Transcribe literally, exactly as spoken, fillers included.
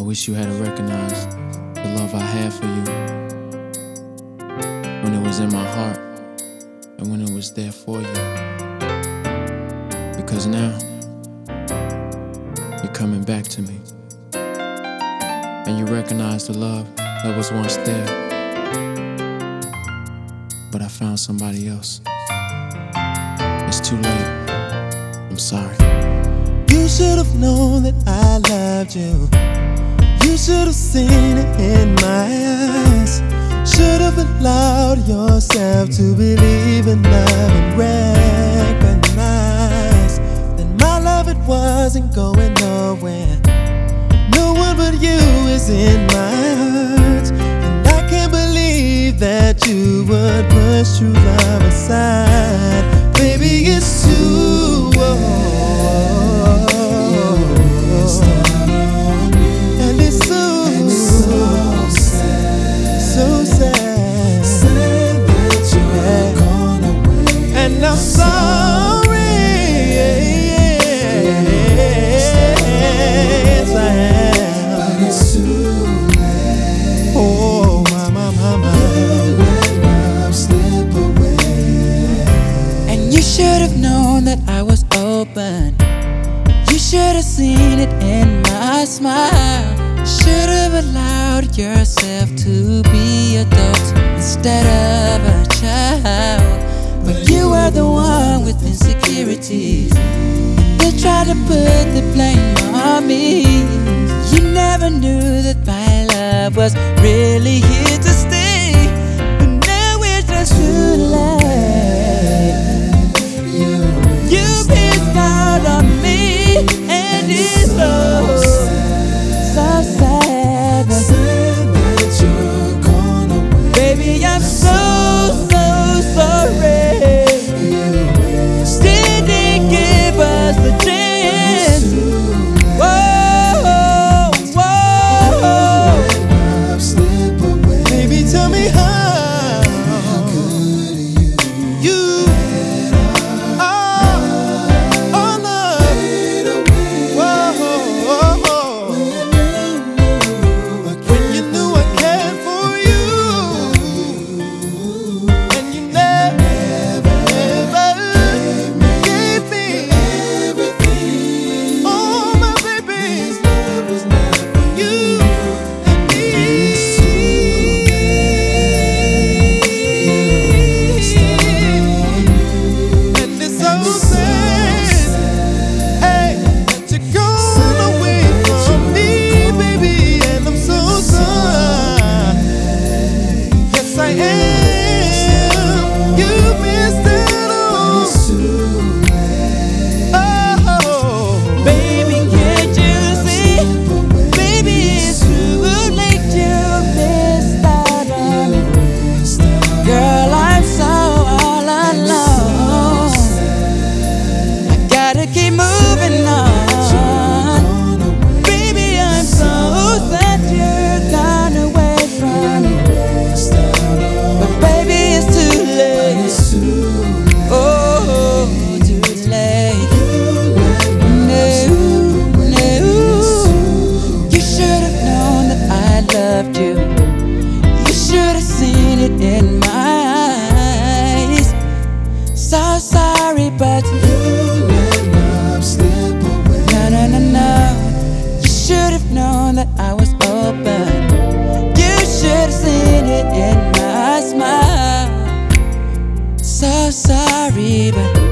I wish you had recognized the love I had for you when it was in my heart and when it was there for you. Because now you're coming back to me and you recognize the love that was once there, but I found somebody else. It's too late. I'm sorry. You should have known that I loved you. You should have seen it in my eyes. Should have allowed yourself to believe in love and recognize that my love, it wasn't going nowhere. No one but you is in my heart, and I can't believe that you would push true love aside. Baby, it's too old. I'm sorry, yes I am, but it's too late. Oh, my, my, my, my. You let love slip away. And you should have known that I was open. You should have seen it in my smile. Should have allowed yourself to be adult instead of a child. But you were the one with insecurities. They tried to put the blame on me. You never knew that my love was really here to stay. But now it's just too late. You missed out on me, and it's so, so sad. Baby, I'm so, so sorry. Keep moving on. Baby, I'm so sad you're gone away from me. But baby, it's too late. Oh, too late. No, no. You should have known that I loved you. You should have seen it in my eyes. So sorry, but you known that I was open. You should have seen it in my smile. So sorry, but